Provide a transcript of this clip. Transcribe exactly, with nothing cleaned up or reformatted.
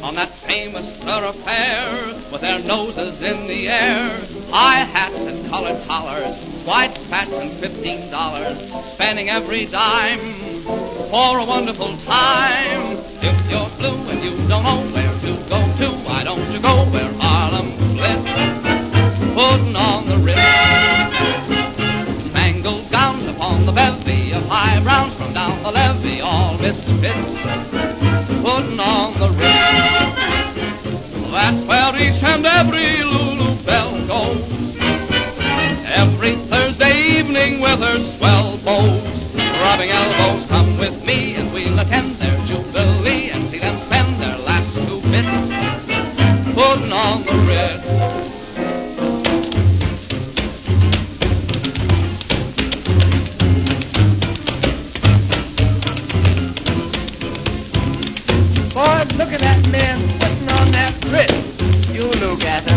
on that famous thoroughfare, with their noses in the air, high hats and colored collars, white spats and fifteen dollars, spending every dime for a wonderful time. If you're blue and you don't know where to go to, why don't you go where Harlem bliss, putting on the Ritz, spangled gowns upon the bevy of high browns from down the levee, all misfits, putting on the Ritz. That's where each and every Lulu Belle goes, every Thursday evening with her swell bows, rubbing elbows. Come with me and we'll attend their jubilee and see them spend their last two bits, putting on the Ritz. Boy, look at that man putting on that Ritz. You look at her.